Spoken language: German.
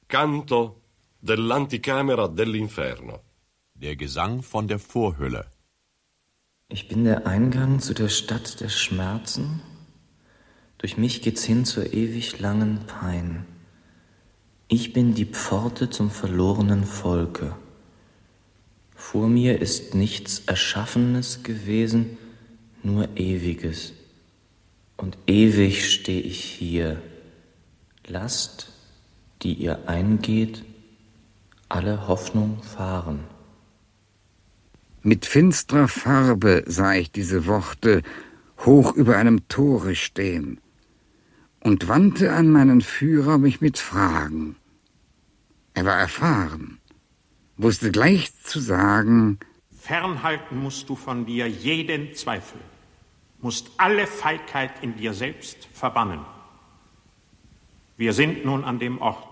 Canto dell'anticamera dell'inferno. Der Gesang von der Vorhölle. Ich bin der Eingang zu der Stadt der Schmerzen. Durch mich geht's hin zur ewig langen Pein. Ich bin die Pforte zum verlorenen Volke. Vor mir ist nichts Erschaffenes gewesen, nur Ewiges. Und ewig steh ich hier. Lasst, die ihr eingeht, alle Hoffnung fahren. Mit finstrer Farbe sah ich diese Worte hoch über einem Tore stehen und wandte an meinen Führer mich mit Fragen. Er war erfahren, wusste gleich zu sagen: Fernhalten musst du von dir jeden Zweifel, musst alle Feigheit in dir selbst verbannen. Wir sind nun an dem Ort,